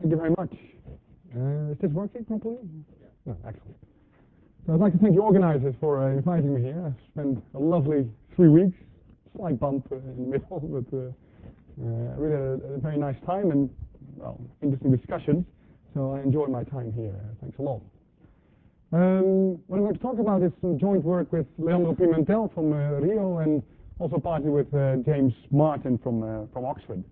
Thank you very much. Is this working properly? No, excellent. So I'd like to thank the organizers for inviting me here. I've spent a lovely 3 weeks, slight bump in the middle, but really a very nice time and, well, interesting discussions. So I enjoyed my time here. Thanks a lot. What I'm going to talk about is some joint work with Leandro Pimentel from Rio and also partly with James Martin from Oxford.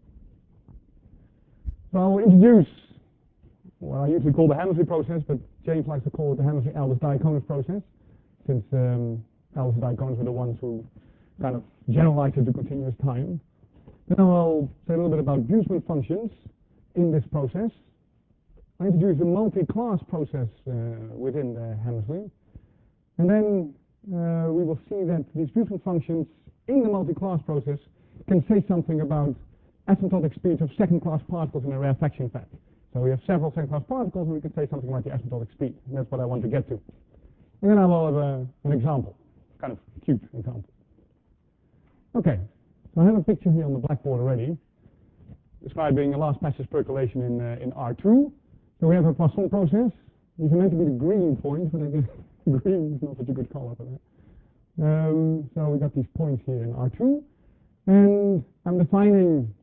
So I will introduce what I usually call the Hammersley process, but James likes to call it the Hammersley-Aldous-Diaconis process, since Aldous and Diaconis were the ones who kind of generalized it to continuous time. Then I'll say a little bit about Boltzmann functions in this process. I introduce the multi-class process within the Hammersley. And then we will see that these Boltzmann functions in the multi-class process can say something about asymptotic speeds of second-class particles in a rarefaction effect. So we have several second-class particles, and we can say something about the asymptotic speed. And that's what I want to get to. And then I will have an example, kind of cute example. Okay, so I have a picture here on the blackboard already, describing a last passage percolation in R2. So we have a Poisson process. These are meant to be the green points, but I guess green is not such a good color for that. So we got these points here in R2, and I'm defining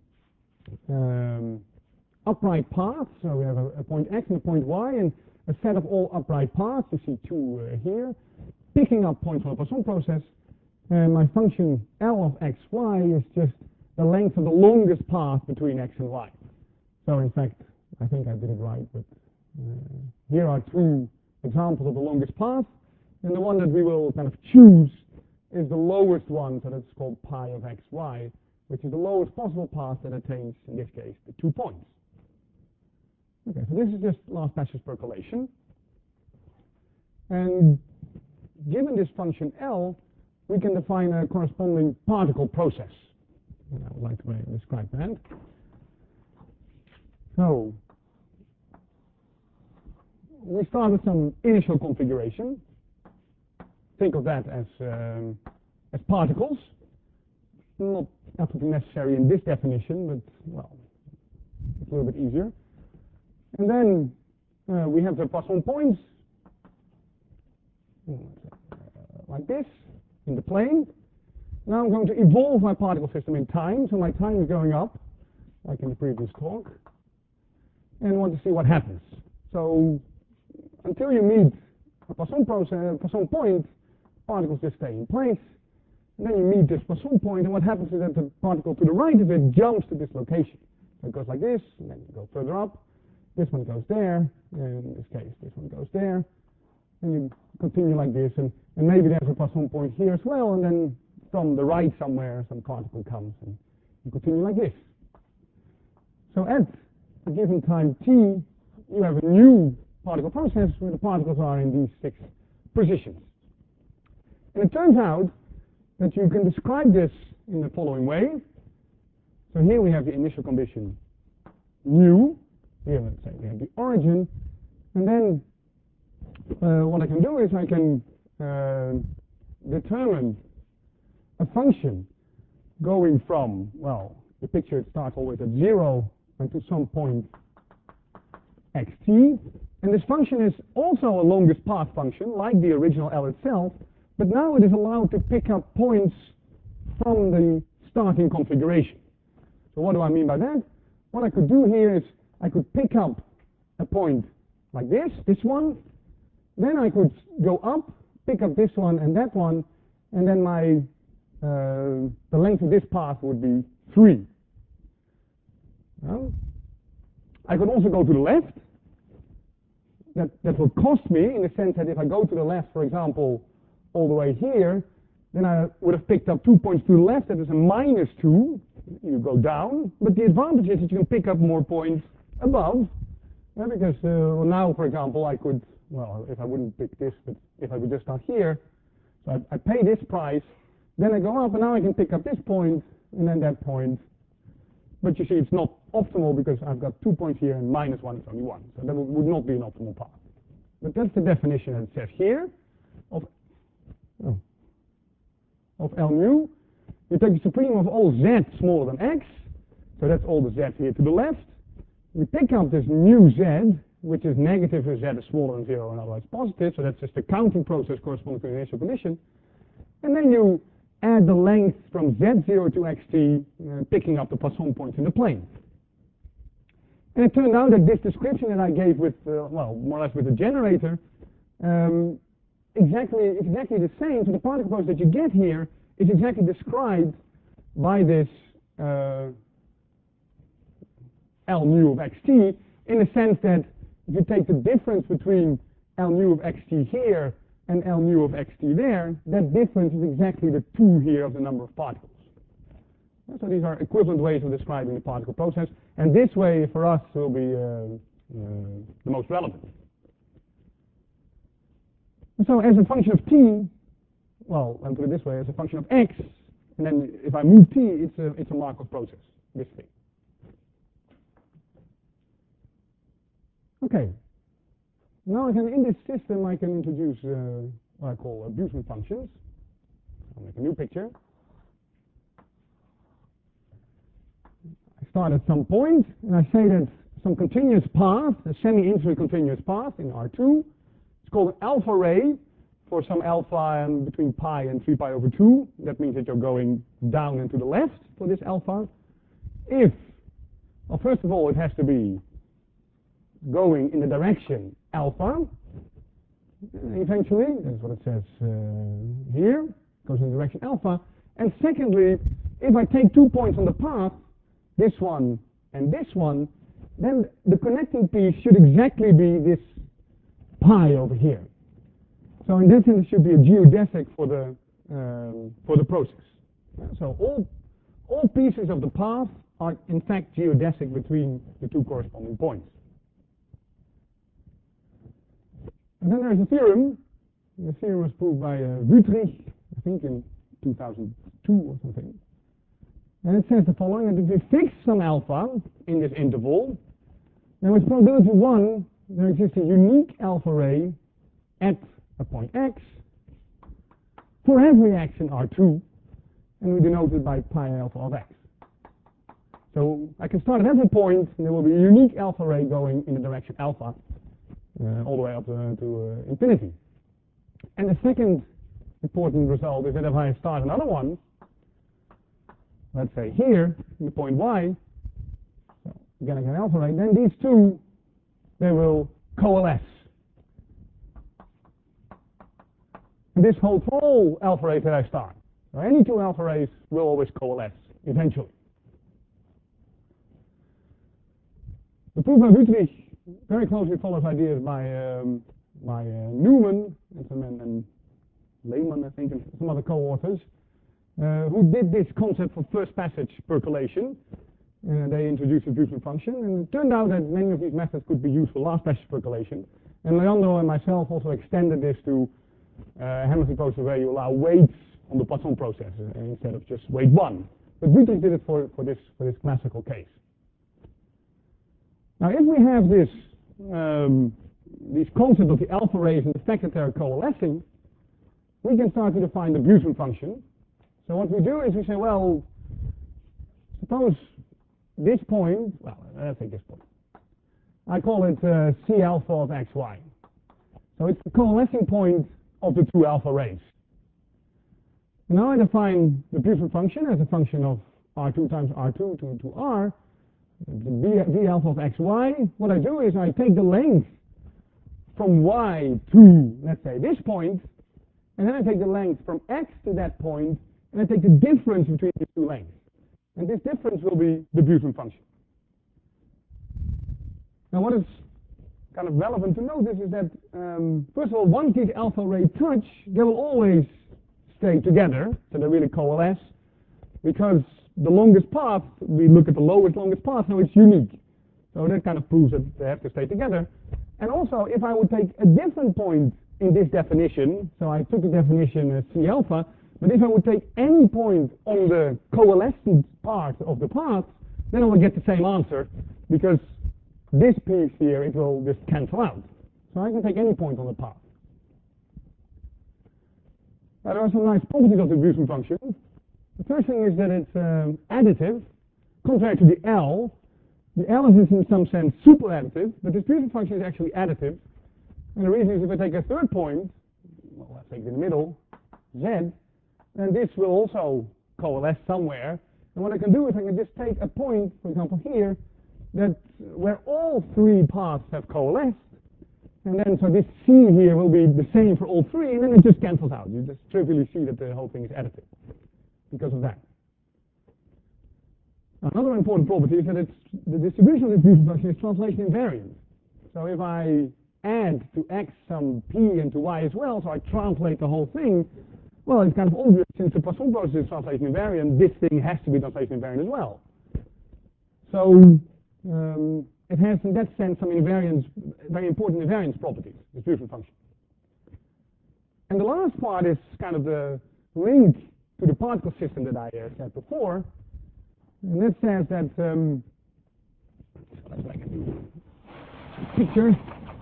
upright paths. So we have a point X and a point Y, and a set of all upright paths. You see two here, picking up points from the Poisson process. And my function L of x, y is just the length of the longest path between x and y. So in fact, I think I did it right, but here are two examples of the longest path. And the one that we will kind of choose is the lowest one, so that's called pi of x, y, which is the lowest possible path that attains, in this case, the 2 points. Okay, so this is just last passage percolation. And given this function L, we can define a corresponding particle process. And I would like to describe that. So we start with some initial configuration. Think of that as particles. Not absolutely necessary in this definition, but, well, it's a little bit easier. And then we have the Poisson points, like this, in the plane. Now I'm going to evolve my particle system in time, so my time is going up, like in the previous talk, and want to see what happens. So until you meet a Poisson point, particles just stay in place. And then you meet this Poisson point, and what happens is that the particle to the right of it jumps to this location. So it goes like this, and then you go further up. This one goes there, and in this case, this one goes there. And you continue like this, and maybe there's a Poisson point here as well, and then from the right somewhere, some particle comes, and you continue like this. So at a given time t, you have a new particle process where the particles are in these 6 positions. And it turns out that you can describe this in the following way. So here we have the initial condition nu. Here, let's say, we have the origin. And then what I can do is I can determine a function going from, well, the picture starts always at 0 and to some point xt. And this function is also a longest path function, like the original L itself, but now it is allowed to pick up points from the starting configuration. So what do I mean by that? What I could do here is I could pick up a point like this one. Then I could go up, pick up this one and that one, and then my the length of this path would be 3. Well, I could also go to the left. That will cost me in the sense that if I go to the left, for example, all the way here, then I would have picked up 2 points to the left. That is a -2. You go down. But the advantage is that you can pick up more points above. Because well, now, for example, I could, well, if I wouldn't pick this, but if I would just start here, so I pay this price, then I go up, and now I can pick up this point, and then that point. But you see, it's not optimal because I've got 2 points here, and -1 is only 1. So that would not be an optimal path. But that's the definition that it says here of L mu. You take the supreme of all z smaller than x, so that's all the z here to the left. we pick up this new z, which is negative if z is smaller than 0 and otherwise positive, so that's just the counting process corresponding to the initial condition. And then you add the length from z0 to xt, picking up the Poisson points in the plane. And it turned out that this description that I gave with, well, more or less with the generator, exactly the same. So the particle process that you get here is exactly described by this L nu of xt, in the sense that if you take the difference between L nu of xt here and L nu of xt there, that difference is exactly the 2 here of the number of particles. So these are equivalent ways of describing the particle process, and this way for us will be the most relevant. And so as a function of t, well, let me put it this way, as a function of x, and then if I move t, it's a Markov process, this thing. Okay. Now in this system I can introduce what I call Busemann functions. I'll make a new picture. I start at some point, and I say that some continuous path, a semi-infinite continuous path in R2, it's called an alpha ray for some alpha between pi and 3 pi over 2. That means that you're going down and to the left for this alpha. If, well, first of all, it has to be going in the direction alpha, eventually, that's what it says here, goes in the direction alpha. And secondly, if I take 2 points on the path, this one and this one, then the connecting piece should exactly be this pi over here. So in that sense, it should be a geodesic for the process. So all pieces of the path are in fact geodesic between the 2 corresponding points. And then there's a theorem. The theorem was proved by Wüthrich, I think in 2002 or something. And it says the following, that if we fix some alpha in this interval, then with probability 1, there exists a unique alpha ray at a point x for every x in R2, and we denote it by pi alpha of x. So I can start at every point, and there will be a unique alpha ray going in the direction alpha, all the way up to infinity. And the second important result is that if I start another one, let's say here, in the point y, so again I get an alpha ray, then these two, they will coalesce. And this holds for all alpha rays that I start. So any 2 alpha rays will always coalesce, eventually. The proof by Wüthrich very closely follows ideas by Newman and Lehman, I think, and some other co-authors, who did this concept for first passage percolation. They introduced the Busemann function, and it turned out that many of these methods could be used for last passage percolation. And Leandro and myself also extended this to Hamilton process where you allow weights on the Poisson process instead of just weight 1. But Wüthrich did it for this classical case. Now, if we have this concept of the alpha rays and the fact that they're coalescing, we can start to define the Busemann function. So what we do is we say, well, suppose this point, well, let's take this point. I call it C alpha of xy. So it's the coalescing point of the 2 alpha rays. Now I define the Busemann function as a function of R2 times R2 to R, V alpha of xy. What I do is I take the length from y to, let's say, this point, and then I take the length from x to that point, and I take the difference between these 2 lengths. And this difference will be the Busemann function. Now what is kind of relevant to notice is that, first of all, once these alpha ray touch, they will always stay together, so they really coalesce, because the longest path, we look at the longest path, now it's unique. So that kind of proves that they have to stay together. And also, if I would take a different point in this definition, so I took the definition as C alpha, but if I would take any point on the coalescent part of the path, then I will get the same answer, because this piece here, it will just cancel out. So I can take any point on the path. Now there are some nice properties of the Busemann function. The first thing is that it's additive. Contrary to the L, The L is in some sense superadditive, but the distribution function is actually additive. And the reason is if I take a third point, well, let's take it in the middle, Z, then this will also coalesce somewhere. And what I can do is I can just take a point, for example here, that where all three paths have coalesced, and then so this C here will be the same for all three, and then it just cancels out. You just trivially see that the whole thing is additive because of that. Another important property is that the distribution of this distribution function is translation invariant. So if I add to x some p and to y as well, so I translate the whole thing, well, it's kind of obvious since the Poisson process is translation invariant, this thing has to be translation invariant as well. So it has in that sense some invariance, very important invariance properties, distribution function. And the last part is kind of the link to the particle system that I said before. And that says that, let's make a picture.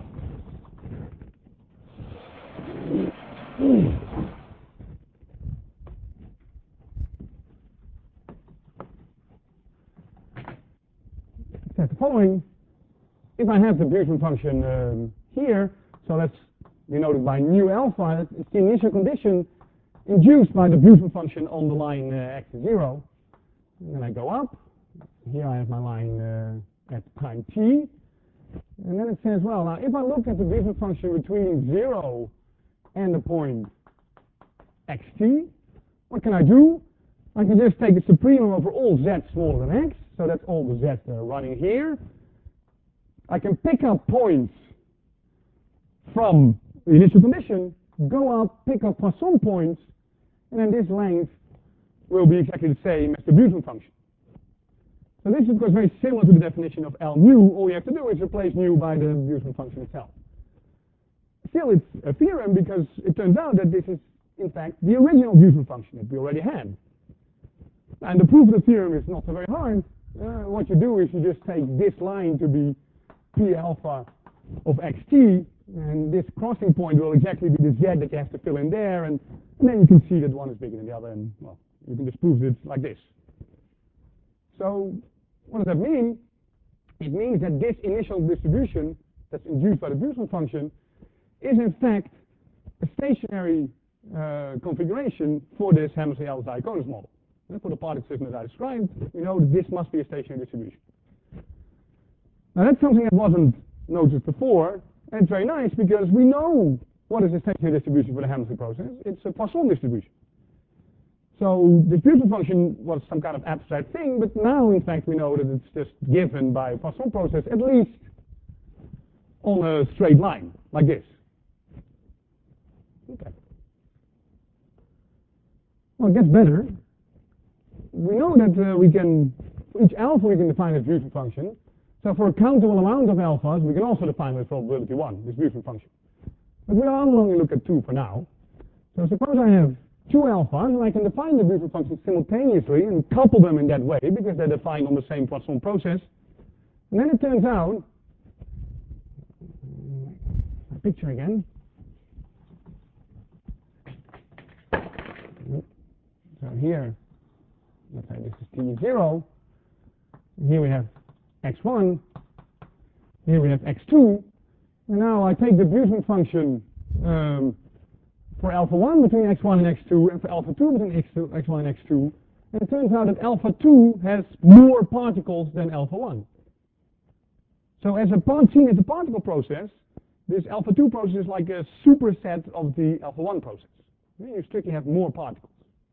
It says the following. If I have the Boltzmann function here, so that's denoted by nu alpha, it's the initial condition induced by the Boltzmann function on the line x is 0. And then I go up. Here I have my line at time t. And then it says, well, now if I look at the Boltzmann function between 0 and the point xt, what can I do? I can just take the supremum over all z smaller than x, so that's all the z's that are running here. I can pick up points from the initial condition, go up, pick up Poisson points, and then this length will be exactly the same as the Boltzmann function. So this is of course very similar to the definition of L nu. All you have to do is replace nu by the Boltzmann function itself. Still, it's a theorem because it turns out that this is in fact the original Boltzmann function that we already had. And the proof of the theorem is not so very hard. What you do is you just take this line to be p alpha of xt, and this crossing point will exactly be the z that you have to fill in there, and then you can see that one is bigger than the other, and well, you can just prove it like this. So what does that mean? It means that this initial distribution that's induced by the Boltzmann function is in fact a stationary configuration for this Hammersley-Ellis-Diaconus model. And for the particle system that I described, we know that this must be a stationary distribution. Now that's something that wasn't noticed before, and it's very nice because we know what is a stationary distribution for the Hammersley process. It's a Poisson distribution. So the distribution function was some kind of abstract thing, but now in fact we know that it's just given by a Poisson process, at least on a straight line, like this. Okay. Well, it gets better. We know that we can, for each alpha we can define a distribution function. So for a countable amount of alphas, we can also define with probability 1, distribution function. But we'll only look at 2 for now. So suppose I have 2 alphas, and I can define the distribution function simultaneously and couple them in that way, because they're defined on the same Poisson process. And then it turns out, a picture again. So here, let's say this is t0. Here we have x1. Here we have x2. And now I take the Boltzmann function for alpha 1 between x1 and x2, and for alpha 2 between x1 and x2. And it turns out that alpha 2 has more particles than alpha 1. So as a part seen as a particle process, this alpha 2 process is like a superset of the alpha 1 process. You strictly have more particles.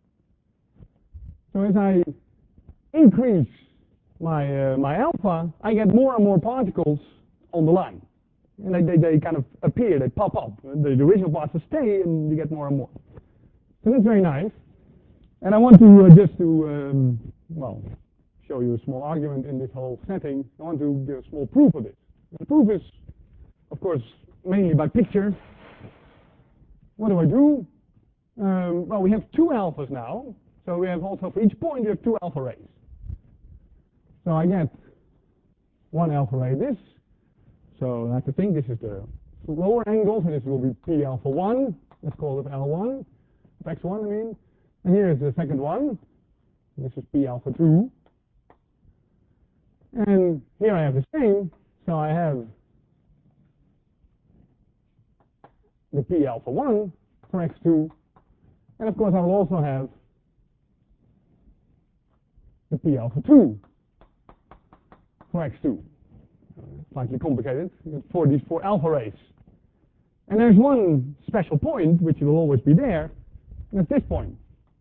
So as I increase my alpha, I get more and more particles on the line. And they kind of appear, they pop up. The original parts stay, and you get more and more. So that's very nice. And I want to just to, well, show you a small argument in this whole setting. I want to give a small proof of this. And the proof is, of course, mainly by picture. What do? Well, we have 2 alphas now. So we have also, for each point, we have 2 alpha rays. So I get 1 alpha ray this. So I have to think this is the lower angle, so this will be P alpha 1. Let's call it L1, x1 I mean. And here is the second one. This is P alpha 2. And here I have the same, so I have the P alpha 1 for x2, and of course I will also have the P alpha 2 for x2. Slightly complicated for these 4 alpha rays. And there's one special point which will always be there, and it's this point.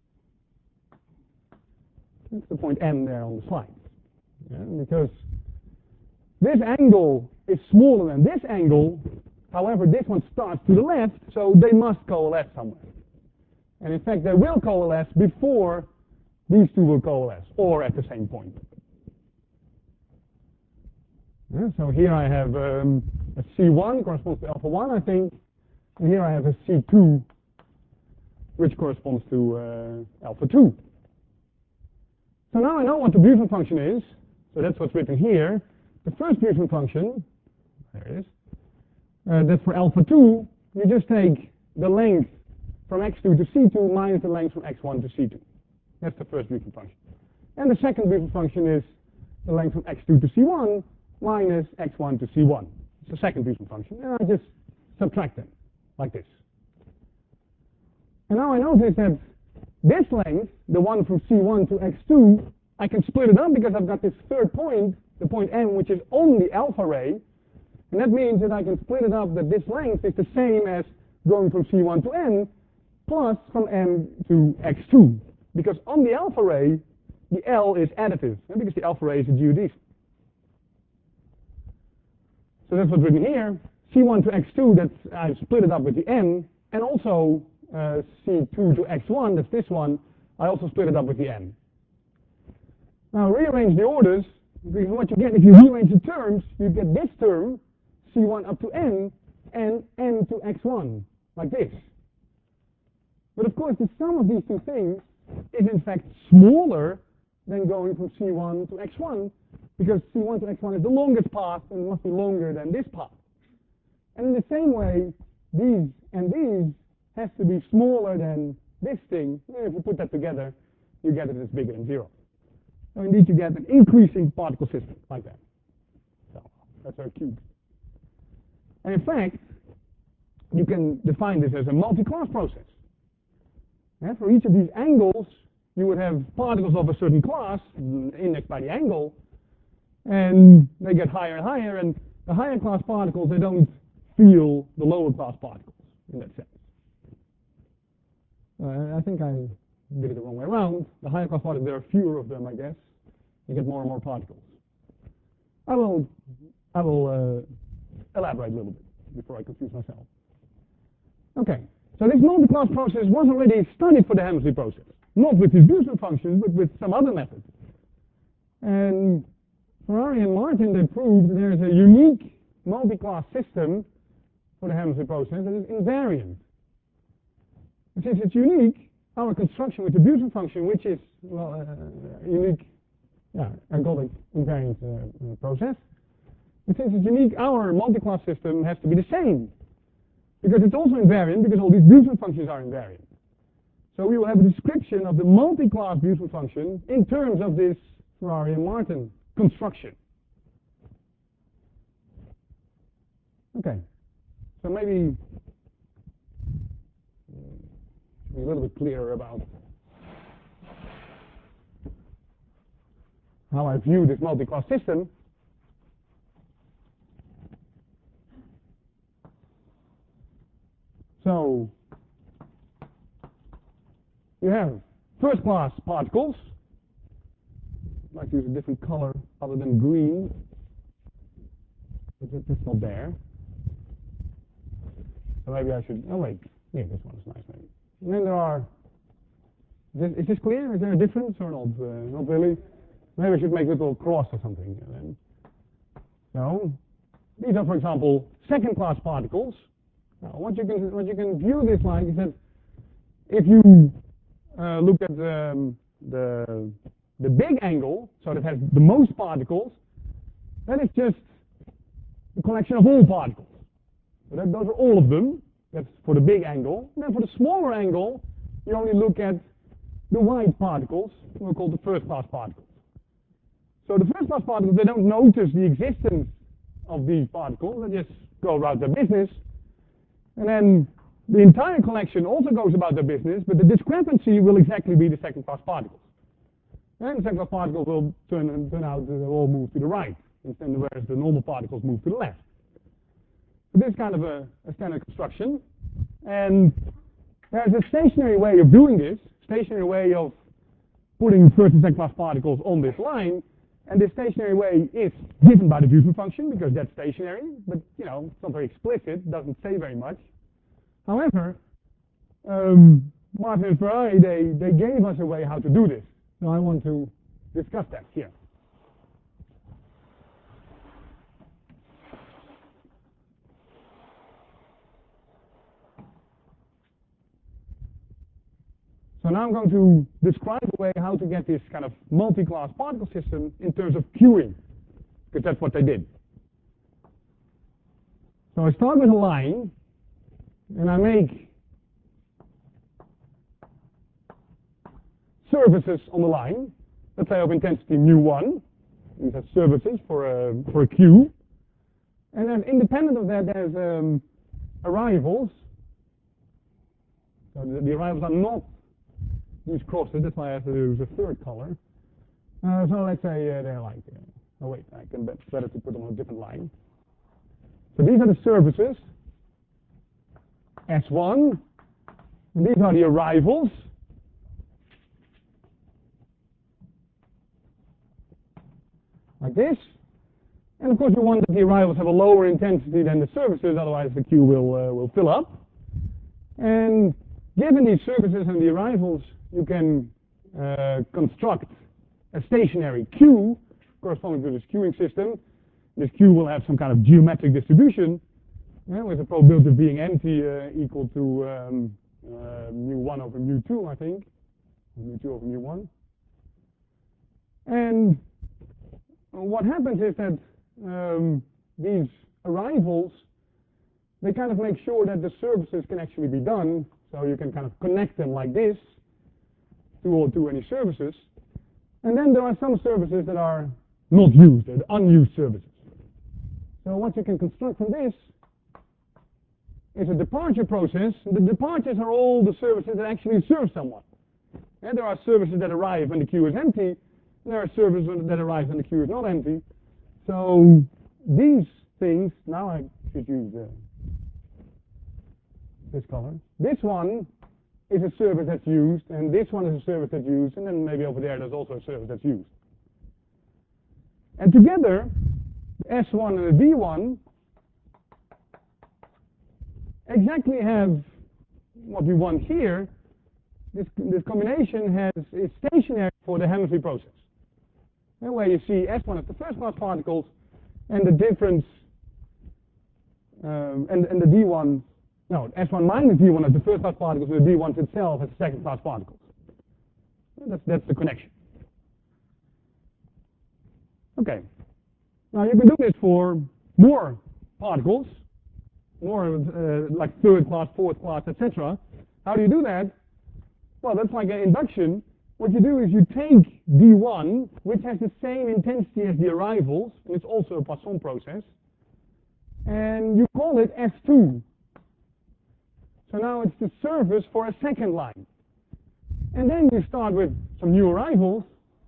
It's the point M there on the slide. Yeah, because this angle is smaller than this angle, however this one starts to the left, so they must coalesce somewhere. And in fact they will coalesce before these two will coalesce, or at the same point. Yeah, so here I have a C1 corresponds to alpha 1, I think, and here I have a C2 which corresponds to alpha 2. So now I know what the Busemann function is, so that's what's written here. The first Busemann function, there it is, that's for alpha 2, you just take the length from x2 to c2 minus the length from x1 to c2. That's the first Busemann function. And the second Busemann function is the length from x2 to c1 minus x1 to c1. It's the second Busemann function, and I just subtract them, like this. And now I notice that this length, the one from c1 to x2, I can split it up because I've got this third point, the point M, which is on the alpha ray, and that means that I can split it up that this length is the same as going from c1 to n plus from m to x2, because on the alpha ray, the L is additive, and because the alpha ray is a geodesic. So that's what's written here. C1 to x2, that's I've split it up with the n, and also C2 to x1, that's this one, I also split it up with the n. Now rearrange the orders, because what you get if you rearrange the terms, you get this term, C1 up to n, and n to x1, like this. But of course the sum of these two things is in fact smaller than going from C1 to x1, because C1 to x1 is the longest path and it must be longer than this path. And in the same way, these and these has to be smaller than this thing. And if you put that together, you get it as bigger than 0. So indeed you get an increasing particle system like that. So that's our cube. And in fact, you can define this as a multi-class process. And for each of these angles, you would have particles of a certain class, indexed by the angle, and they get higher and higher, and the higher class particles, they don't feel the lower class particles in that sense. I think I did it the wrong way around. The higher class particles, there are fewer of them, I guess. You get more and more particles. I will elaborate a little bit before I confuse myself. Okay, so this multi-class process was already studied for the Helmsley process. Not with this Busemann function, but with some other method. And Ferrari and Martin, they proved that there is a unique multi-class system for the Helmsley process that is invariant. And since it's unique, our construction with the Busemann function, which is unique, ergodic invariant process, and since it's unique, our multi-class system has to be the same, because it's also invariant, because all these Busemann functions are invariant. So we will have a description of the multi-class Busemann function in terms of this Ferrari and Martin construction. Okay, so maybe be a little bit clearer about how I view this multi-class system. So you have first class particles. I'd like to use a different color other than green. It's not there. So maybe I should, oh wait, yeah, this one is nice maybe. And then there are, is this clear? Is there a difference or not? Not really. Maybe I should make a little cross or something. Then. So, these are, for example, second class particles. Now, what you can view this like is that if you look at the big angle, so that has the most particles, then it's just a collection of all particles. So those are all of them. That's for the big angle. And then for the smaller angle, you only look at the white particles, we're called the first class particles. So the first class particles, they don't notice the existence of these particles. They just go about their business. And then the entire collection also goes about their business, but the discrepancy will exactly be the second class particles. And the second class particles will turn out to all move to the right, whereas the normal particles move to the left. So this is kind of a standard construction. And there's a stationary way of doing this, stationary way of putting first and second class particles on this line. And this stationary way is given by the Busemann function because that's stationary, but it's not very explicit, doesn't say very much. However, Martin and Ferrari, they gave us a way how to do this. So I want to discuss that here. So now I'm going to describe a way how to get this kind of multi-class particle system in terms of queuing, because that's what they did. So I start with a line, and I make surfaces on the line, let's say of intensity mu1. These are surfaces for a queue. And then independent of that, there's arrivals. So the arrivals are not these crosses, that's why I have to use a third color. So let's say they're like, oh wait, I can better to put them on a different line. So these are the surfaces, S1, and these are the arrivals. Like this. And of course you want that the arrivals have a lower intensity than the surfaces, otherwise the queue will fill up. And given these surfaces and the arrivals, you can construct a stationary queue corresponding to this queuing system. This queue will have some kind of geometric distribution with the probability of being empty equal to mu1 over mu2, I think. Mu2 over mu1. And what happens is that these arrivals, they kind of make sure that the surfaces can actually be done. So you can kind of connect them like this to any surfaces. And then there are some surfaces that are not used, they're unused surfaces. So what you can construct from this is a departure process. The departures are all the surfaces that actually serve someone. And there are surfaces that arrive when the queue is empty, and there are surfaces that arrive when the queue is not empty. So these things, now I should use this color. This one is a surface that's used, and this one is a surface that's used, and then maybe over there's also a surface that's used. And together, S1 and the D1 exactly have what we want here. This combination is stationary for the Hammersley process. And where you see S1 as the first class particles, and the difference, and the D1, no, S1 minus D1 as the first class particles, and the D1 itself as the second class particles. That's the connection. Okay. Now you can do this for more particles, more like third class, fourth class, etc. How do you do that? Well, that's like an induction. What you do is you take D1, which has the same intensity as the arrivals, and it's also a Poisson process, and you call it S2. So now it's the surface for a second line. And then you start with some new arrivals,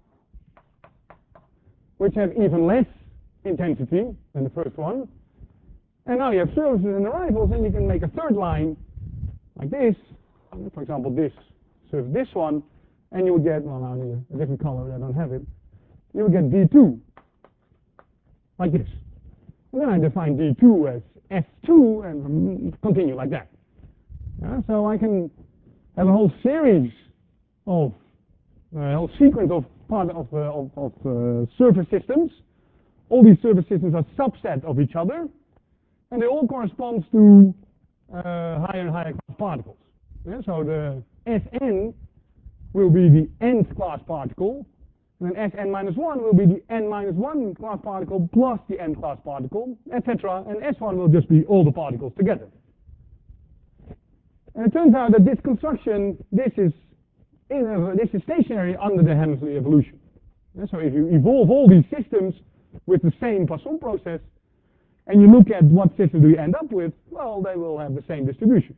which have even less intensity than the first one. And now you have surfaces and arrivals, and you can make a third line like this. For example, this serves this one, and you would get, well, now I need a different color, I don't have it. You would get D2, like this. And then I define D2 as S2, and continue like that. So I can have a whole series of, a whole sequence of surface systems. All these surface systems are subset of each other, and they all correspond to higher and higher class particles. So the Sn will be the nth class particle, and then Sn minus 1 will be the n minus 1 class particle plus the nth class particle, etc. And S1 will just be all the particles together. And it turns out that this construction, this is stationary under the Hammersley evolution. So if you evolve all these systems with the same Poisson process, and you look at what system do you end up with, well, they will have the same distribution.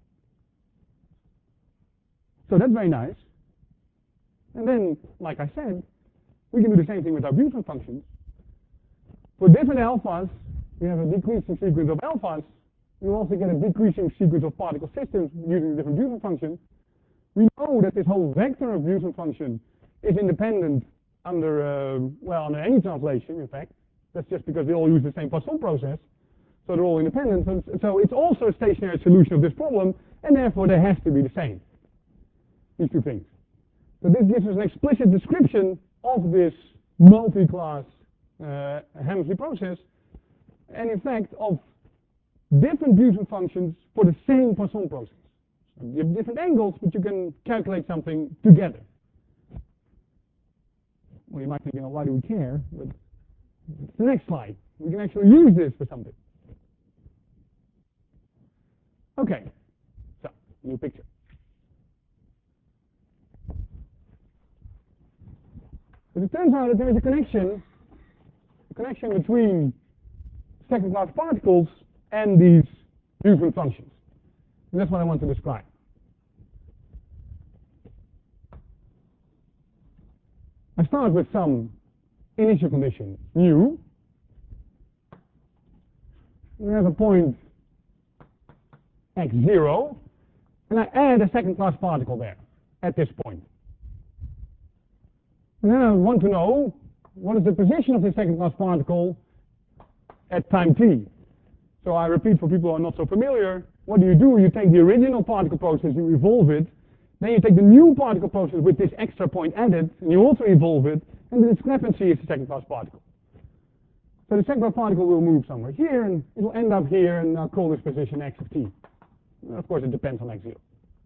So that's very nice. And then, like I said, we can do the same thing with our Busemann functions. For different alphas, we have a decreasing sequence of alphas. You also get a decreasing sequence of particle systems using the different Busemann functions. We know that this whole vector of Busemann function is independent under, under any translation, in fact. That's just because they all use the same Poisson process. So they're all independent. So it's also a stationary solution of this problem, and therefore they have to be the same. These two things. So this gives us an explicit description of this multi-class Hammersley process, and in fact of different Busemann functions for the same Poisson process. So you have different angles, but you can calculate something together. Well, you might think, why do we care? But it's the next slide. We can actually use this for something. Okay, so new picture. But it turns out that there is a connection between second-class particles and these Busemann functions. And that's what I want to describe. I start with some initial condition mu. We have a point x0, and I add a second-class particle there at this point. And then I want to know what is the position of the second-class particle at time t. So I repeat for people who are not so familiar, what do? You take the original particle process, you evolve it, then you take the new particle process with this extra point added, and you also evolve it, and the discrepancy is the second-class particle. So the second-class particle will move somewhere here, and it will end up here, and I'll call this position x of t. And of course, it depends on x0.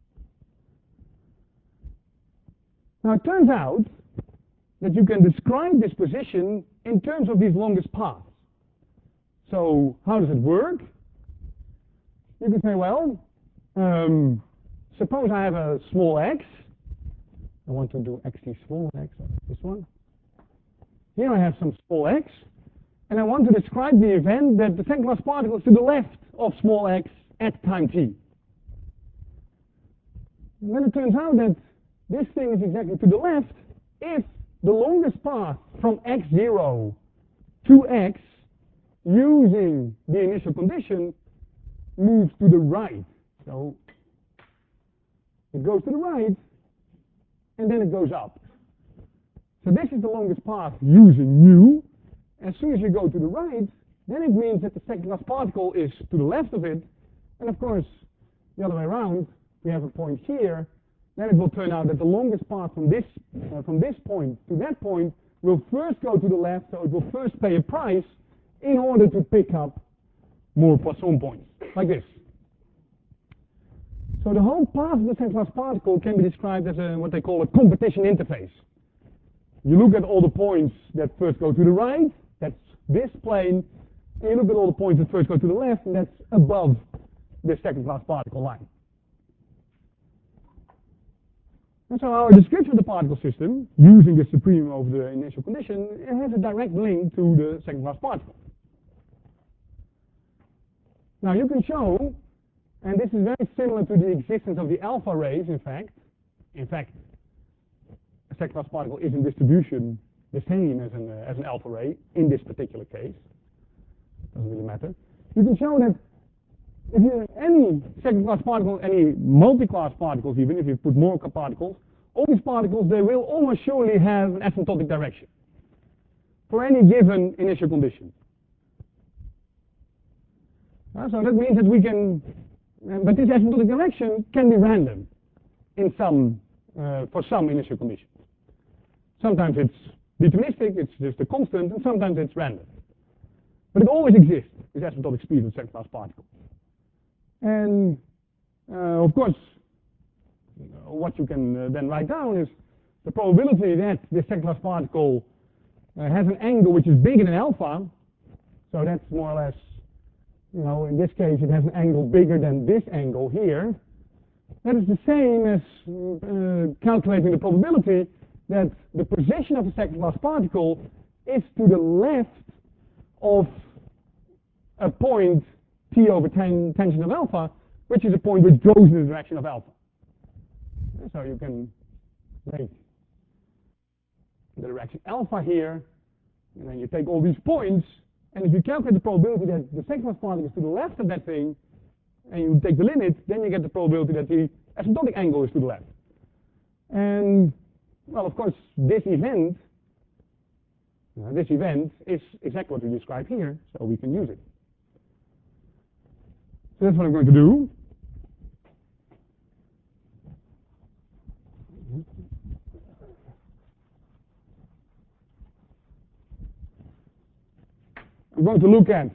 Now, it turns out that you can describe this position in terms of these longest paths. So how does it work? You can say, well, suppose I have a small x. I want to do xt small x, this one. Here I have some small x, and I want to describe the event that the second-class particle is to the left of small x at time t. And then it turns out that this thing is exactly to the left if the longest path from x0 to x using the initial condition moves to the right. So it goes to the right, and then it goes up. So this is the longest path using mu. As soon as you go to the right, then it means that the second-class particle is to the left of it. And of course, the other way around, we have a point here. Then it will turn out that the longest path from this point to that point will first go to the left, so it will first pay a price in order to pick up more Poisson points, like this. So the whole path of the second-class particle can be described as what they call a competition interface. You look at all the points that first go to the right, that's this plane, and you look at all the points that first go to the left, and that's above the second-class particle line. And so our description of the particle system, using the supreme over the initial condition, it has a direct link to the second-class particle. Now you can show, and this is very similar to the existence of the alpha rays, in fact. In fact, a second-class particle is in distribution the same as an alpha ray in this particular case. Doesn't really matter. You can show that if you have any second-class particle, any multi-class particles, even if you put more particles, all these particles, they will almost surely have an asymptotic direction for any given initial condition. So that means that we can, but this asymptotic direction can be random in some, for some initial conditions. Sometimes it's deterministic, it's just a constant, and sometimes it's random. But it always exists, this asymptotic speed of the second-class particle. And of course, what you can then write down is the probability that this second-class particle has an angle which is bigger than alpha. So that's more or less, in this case it has an angle bigger than this angle here. That is the same as calculating the probability that the position of the second class particle is to the left of a point t over tangent of alpha, which is a point which goes in the direction of alpha. So you can take the direction alpha here, and then you take all these points, and if you calculate the probability that the second class particle is to the left of that thing, and you take the limit, then you get the probability that the asymptotic angle is to the left. And, well, of course, this event is exactly what we describe here, so we can use it. So that's what I'm going to do. I'm going to look at,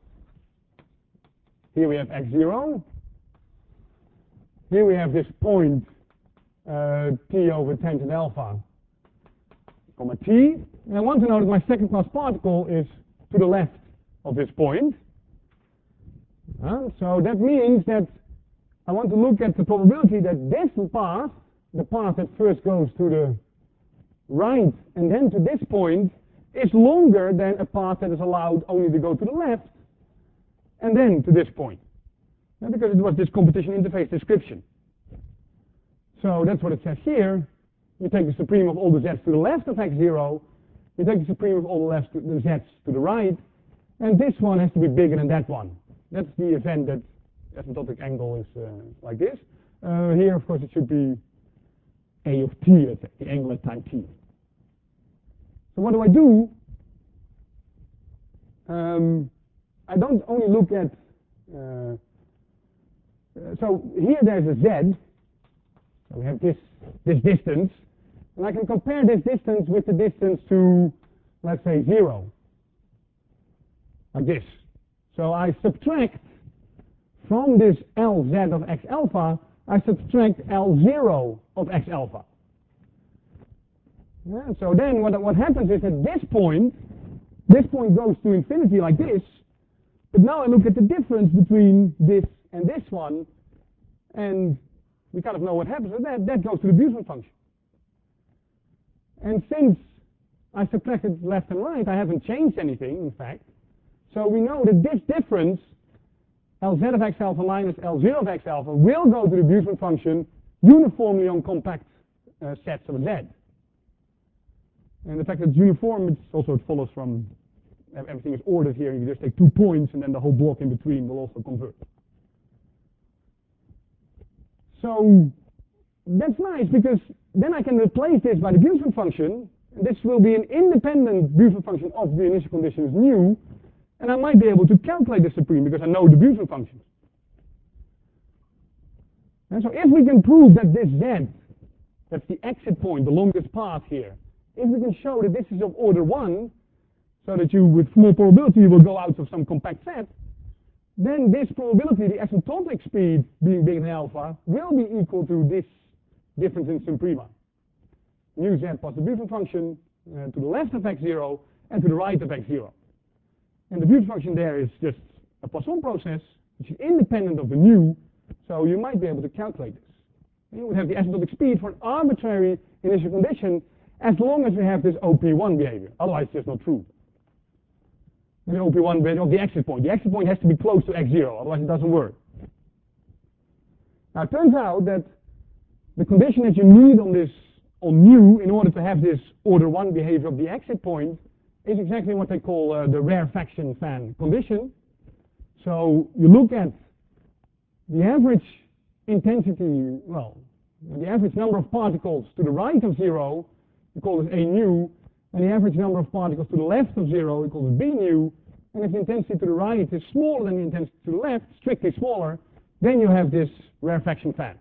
here we have x0, here we have this point t over tangent alpha, comma t, and I want to know that my second class particle is to the left of this point. So that means that I want to look at the probability that this path, the path that first goes to the right and then to this point, is longer than a path that is allowed only to go to the left and then to this point. Because it was this competition interface description. So that's what it says here. You take the supreme of all the z's to the left of x0, you take the supreme of all the z's to the right, and this one has to be bigger than that one. That's the event that asymptotic angle is like this. Here, of course, it should be a of t, let's say, the angle at time t. So what do? I don't only look at, so here there's a z, so we have this distance, and I can compare this distance with the distance to, let's say, 0, like this. So I subtract from this Lz of x alpha, I subtract L0 of x alpha. Yeah, so then what happens is that this point goes to infinity like this, but now I look at the difference between this and this one, and we kind of know what happens with that. That goes to the Boltzmann function. And since I subtracted left and right, I haven't changed anything, in fact. So we know that this difference, Lz of x alpha minus L0 of x alpha, will go to the Boltzmann function uniformly on compact sets of z. And the fact that it's uniform, it follows from everything is ordered here. You just take 2 points, and then the whole block in between will also convert. So that's nice, because then I can replace this by the Boltzmann function. And this will be an independent Boltzmann function of the initial conditions nu, and I might be able to calculate the supreme because I know the Boltzmann function. And so if we can prove that this z, that's the exit point, the longest path here, if we can show that this is of order 1, so that you, with small probability, will go out of some compact set, then this probability, the asymptotic speed being bigger than alpha, will be equal to this difference in suprema. Nu z plus the Boltzmann function to the left of x0 and to the right of x0. And the Boltzmann function there is just a Poisson process, which is independent of the nu, so you might be able to calculate this. And you would have the asymptotic speed for an arbitrary initial condition as long as we have this OP1 behavior. Otherwise, it's just not true. The OP1 behavior of the exit point. The exit point has to be close to x0, otherwise it doesn't work. Now, it turns out that the condition that you need on mu in order to have this order 1 behavior of the exit point is exactly what they call the rarefaction fan condition. So you look at the average intensity, well, the average number of particles to the right of 0, we call this A nu, and the average number of particles to the left of 0, we call this B nu, and if the intensity to the right is smaller than the intensity to the left, strictly smaller, then you have this rarefaction fan.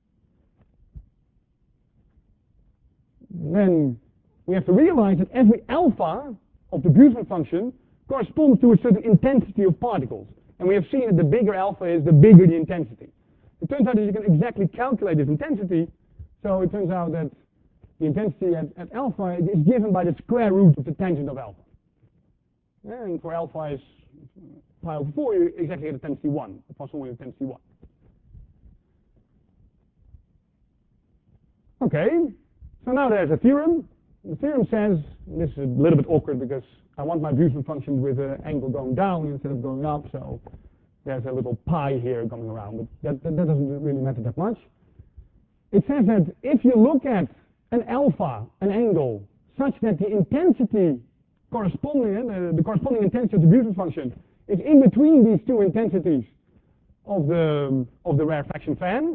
Then we have to realize that every alpha of the Boltzmann function corresponds to a certain intensity of particles. And we have seen that the bigger alpha is, the bigger the intensity. It turns out that you can exactly calculate this intensity. So it turns out that the intensity at alpha is given by the square root of the tangent of alpha. And for alpha is pi over 4, you exactly get a intensity 1, a Poisson with intensity 1. Okay, So now there's a theorem. The theorem says, this is a little bit awkward because I want my Boltzmann function with an angle going down instead of going up, so there's a little pi here going around, but that doesn't really matter that much. It says that if you look at an alpha, an angle, such that the intensity corresponding, the corresponding intensity of the Boltzmann function is in between these two intensities of the rarefaction fan,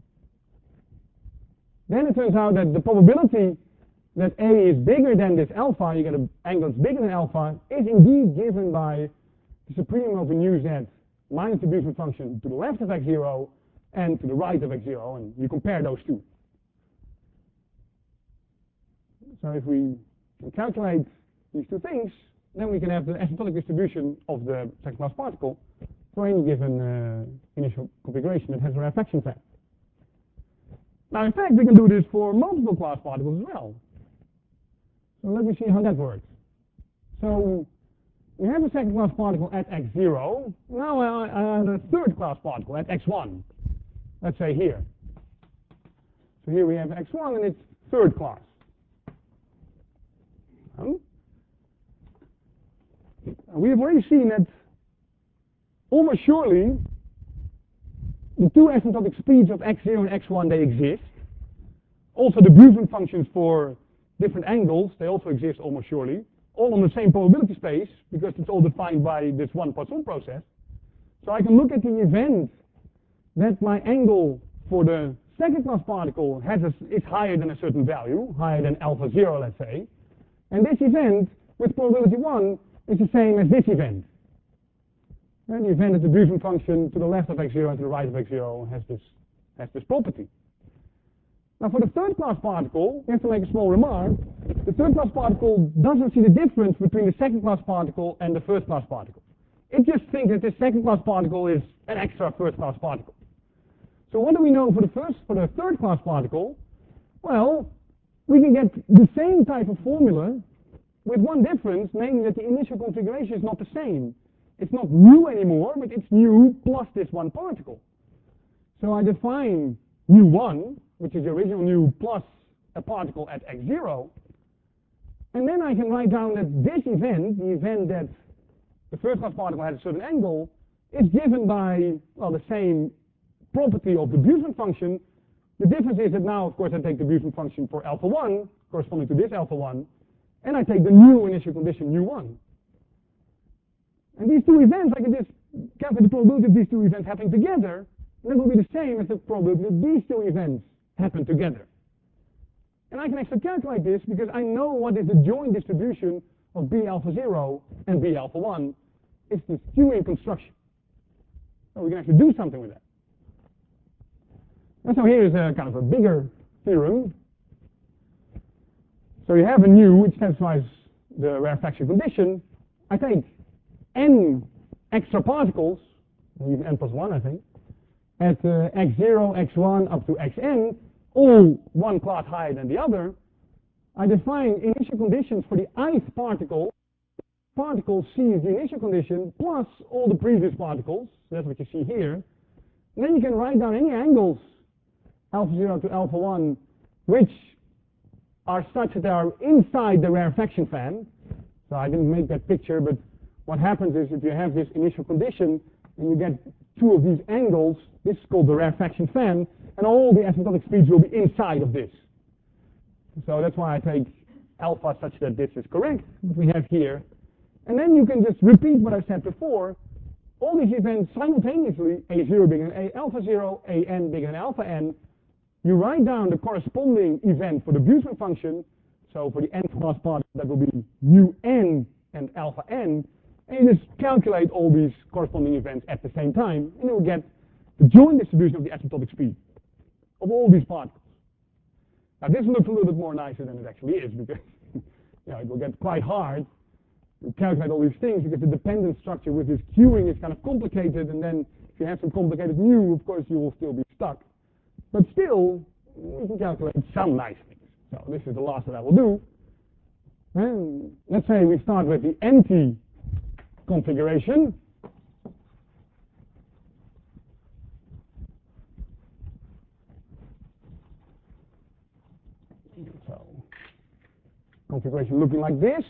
then it turns out that the probability that A is bigger than this alpha, you get an angle that's bigger than alpha, is indeed given by the supremum over nu z minus the Boltzmann function to the left of x0 and to the right of x0, and you compare those two. So if we can calculate these two things, then we can have the asymptotic distribution of the second class particle for any given initial configuration that has a rarefaction fan. Now in fact we can do this for multiple class particles as well. So let me see how that works. So we have a second class particle at x0. Now I add a third class particle at x1. Let's say here. So here we have x1 and it's third class. We have already seen that almost surely the two asymptotic speeds of x0 and x1, they exist. Also the Boltzmann functions for different angles, they also exist almost surely. All on the same probability space, because it's all defined by this one Poisson process. So I can look at the event that my angle for the second class particle is higher than a certain value, higher than alpha 0, let's say. And this event, with probability 1, is the same as this event. And the event that the Boltzmann function to the left of x0 and to the right of x0 has this property. Now for the third class particle, we have to make a small remark. The third class particle doesn't see the difference between the second class particle and the first class particle. It just thinks that the second class particle is an extra first class particle. So what do we know for the third class particle? Well, we can get the same type of formula with one difference, namely that the initial configuration is not the same. It's not nu anymore, but it's nu plus this one particle. So I define nu1, which is the original nu plus a particle at x0, and then I can write down that this event, the event that the first class particle has a certain angle, is given by, well, the same property of the Boltzmann function. The difference is that now, of course, I take the Boltzmann function for alpha 1, corresponding to this alpha 1, and I take the new initial condition nu1. And these two events, I can just calculate the probability of these two events happening together, and that will be the same as the probability that these two events happen together. And I can actually calculate this because I know what is the joint distribution of B alpha 0 and B alpha 1. It's this queuing construction. So we can actually do something with that. And so here is a kind of a bigger theorem. So you have a nu which satisfies the rarefaction condition. I take n extra particles, even n plus 1 I think, at x0, x1 up to xn, all one class higher than the other. I define initial conditions for the ith particle. Particle C is the initial condition plus all the previous particles. So that's what you see here. And then you can write down any angles, alpha 0 to alpha 1, which are such that they are inside the rarefaction fan. So I didn't make that picture, but what happens is if you have this initial condition and you get two of these angles, this is called the rarefaction fan, and all the asymptotic speeds will be inside of this. So that's why I take alpha such that this is correct, what we have here. And then you can just repeat what I said before. All these events simultaneously, A0 bigger than A alpha 0, AN bigger than alpha n. You write down the corresponding event for the Boltzmann function. So for the nth class particle, that will be nu n and alpha n. And you just calculate all these corresponding events at the same time, and you will get the joint distribution of the asymptotic speed of all these particles. Now this looks a little bit more nicer than it actually is, because it will get quite hard to calculate all these things, because the dependence structure with this queuing is kind of complicated, and then if you have some complicated nu, of course you will still be stuck. But still, we can calculate some nice things. So this is the last that I will do. And let's say we start with the anti-configuration. So configuration looking like this.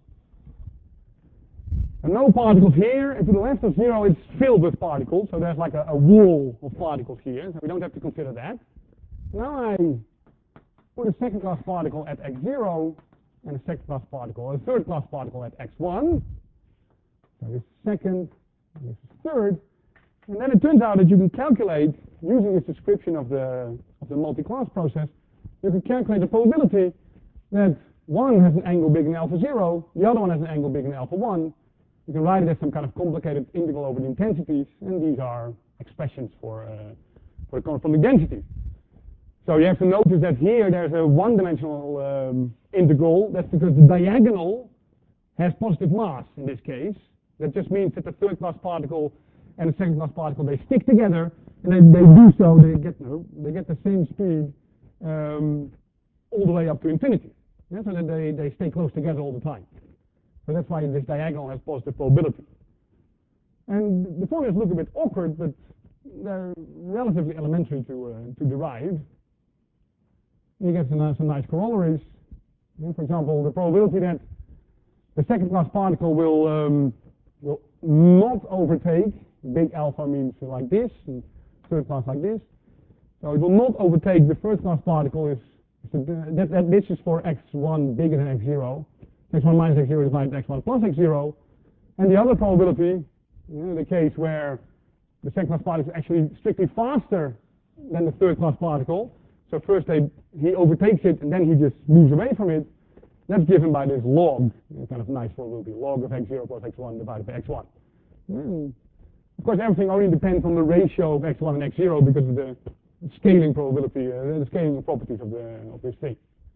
And no particles here, and to the left of 0 it's filled with particles, so there's like a wall of particles here, so we don't have to consider that. Now I put a second class particle at x0 and a second class particle, a third class particle at x1. So this is second, and this is third. And then it turns out that you can calculate, using this description of the multi-class process, you can calculate the probability that one has an angle bigger than alpha 0, the other one has an angle bigger than alpha 1. You can write it as some kind of complicated integral over the intensities, and these are expressions for the corresponding density. So you have to notice that here there's a one-dimensional integral. That's because the diagonal has positive mass in this case. That just means that the third class particle and the second class particle, they stick together, and they do so, they get the same speed all the way up to infinity. Yeah, so that they stay close together all the time. So that's why this diagonal has positive probability. And the formulas look a bit awkward, but they're relatively elementary to derive. You get some nice corollaries. For example, the probability that the second class particle will not overtake, big alpha means like this, and third class like this. So it will not overtake the first class particle this is for x1 bigger than x0. x1 minus x0 is like x1 plus x0. And the other probability, the case where the second class particle is actually strictly faster than the third class particle. So first he overtakes it and then he just moves away from it. That's given by this log, kind of nice probability, log of x0 plus x1 divided by x1. Of course, everything only depends on the ratio of x1 and x0 because of the scaling probability, the scaling properties of this thing.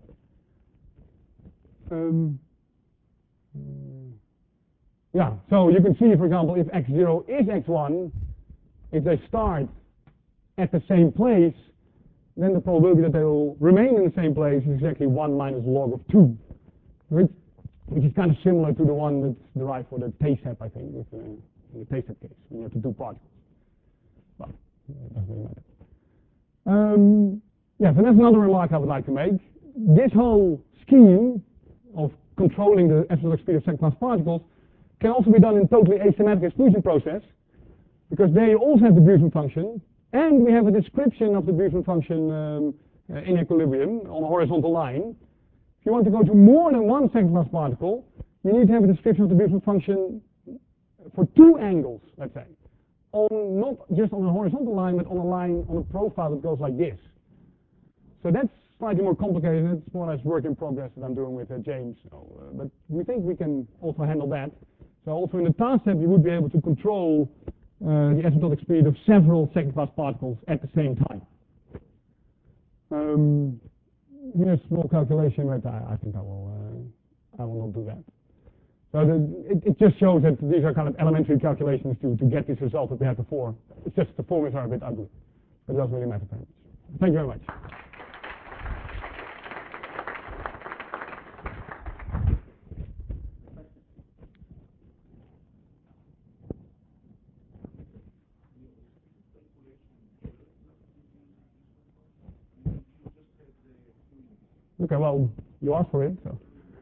Yeah, so you can see, for example, if x0 is x1, if they start at the same place, then the probability that they will remain in the same place is exactly 1 minus log of 2, which is kind of similar to the one that's derived for the TASEP, I think, in the TASEP case, when you have to do particles. Well, it doesn't really matter. Yeah, so that's another remark I would like to make. This whole scheme of controlling the asymptotic speed of second class particles can also be done in totally asymmetric exclusion process, because there you also have the Boltzmann function, and we have a description of the Boltzmann function in equilibrium on a horizontal line. If you want to go to more than one second class particle, you need to have a description of the Boltzmann function for two angles, let's say. Not just on a horizontal line, but on a line, on a profile that goes like this. So that's slightly more complicated, and it's more or less work in progress that I'm doing with James. But we think we can also handle that. So also in the task set, you would be able to control the asymptotic speed of several second class particles at the same time. Here's a small calculation, but I think I will not do that. So it just shows that these are kind of elementary calculations to get this result that we had before. It's just the formulas are a bit ugly, but it doesn't really matter very much. Thank you very much. Okay, well, you asked for it, so.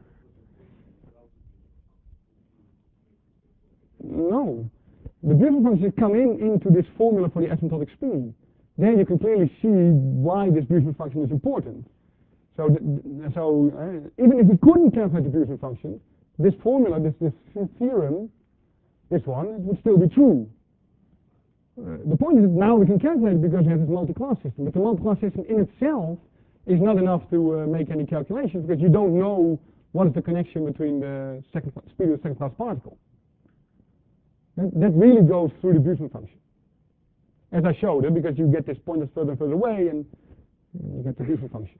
No. The Boltzmann functions come into this formula for the asymptotic speed. Then you can clearly see why this Boltzmann function is important. So even if we couldn't calculate the Boltzmann function, this formula, this theorem, this one, it would still be true. The point is that now we can calculate it because we have this multi-class system. But the multi-class system in itself is not enough to make any calculations because you don't know what is the connection between the speed of the second class particle. That really goes through the Boltzmann function. As I showed it, because you get this point that's further and further away, and you get the Boltzmann function.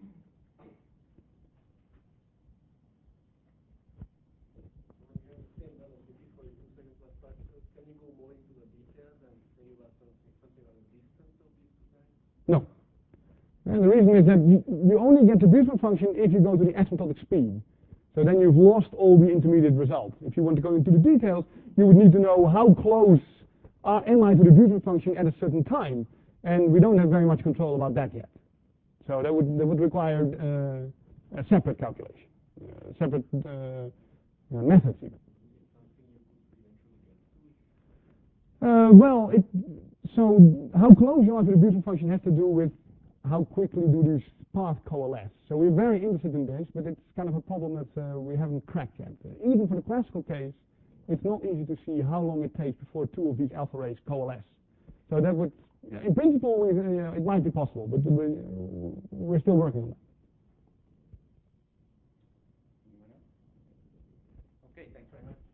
No. And the reason is that you only get the Boltzmann function if you go to the asymptotic speed. So then you've lost all the intermediate results. If you want to go into the details, you would need to know how close am I to the Boltzmann function at a certain time. And we don't have very much control about that yet. So that would require a separate calculation. separate methods even. So how close you are to the beautiful function has to do with how quickly do these paths coalesce. So we're very interested in this, but it's kind of a problem that we haven't cracked yet. Even for the classical case, it's not easy to see how long it takes before two of these alpha rays coalesce. So that would, in principle, it might be possible, but we're still working on that. Okay, thanks very much.